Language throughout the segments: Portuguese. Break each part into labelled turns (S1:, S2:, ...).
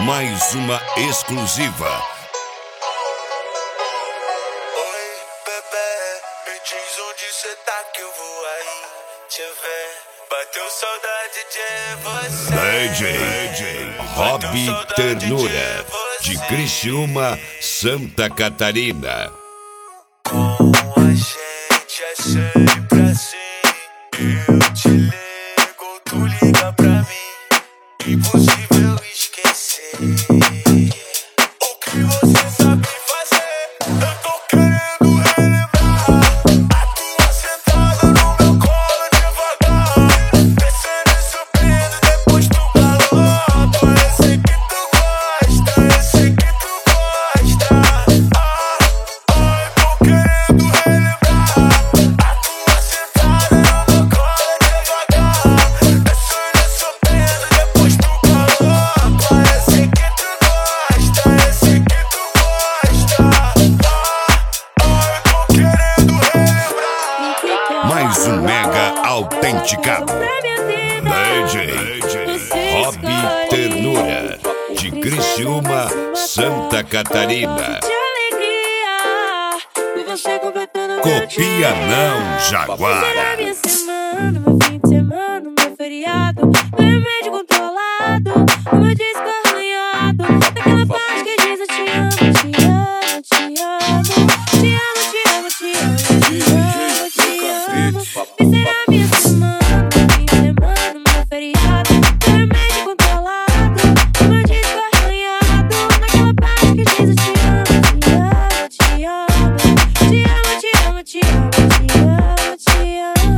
S1: Mais uma exclusiva.
S2: Oi, bebê, me diz onde cê tá que eu vou aí te ver. Bateu saudade de você.
S1: DJ Rob Ternura, de Criciúma, Santa Catarina.
S2: Com a gente é sempre assim. Eu te ligo, tu liga pra mim. Impossível esquecer o que você sabe fazer. Eu tô querendo relembrar a tua sentada no meu colo devagar, descendo e subindo, depois tu galopa. Eu sei que tu gosta, eu sei que tu gosta. Eu tô querendo relembrar a tua sentada no meu colo devagar, descendo e subindo, depois tu galopa. Eu sei que tu gosta, eu sei que tu gosta. Eu tô querendo relembrar.
S1: Mais um mega autenticado. DJ Rob Ternura, de Criciúma, Santa Catarina. Copia não, Jaguara.
S3: Minha semana, meu fim de semana, meu feriado, meu remédio controlado, o meu disco arranhado, daquela parte que diz eu te amo, te amo, te amo, te amo, te amo, te amo, te amo, te amo. E será minha semana, meu fim de semana, meu feriado, meu remédio controlado, o meu disco arranhado, daquela parte que diz eu te amo, te amo, te amo, te amo, te amo, te amo, te amo.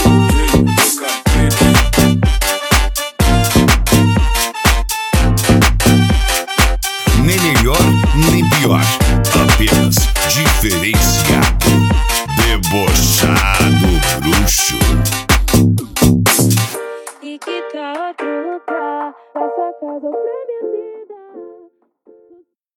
S1: Nem melhor, nem pior. Apenas diferenciado. Debochado bruxo.
S3: E que tá outro lugar, essa casa pra mim.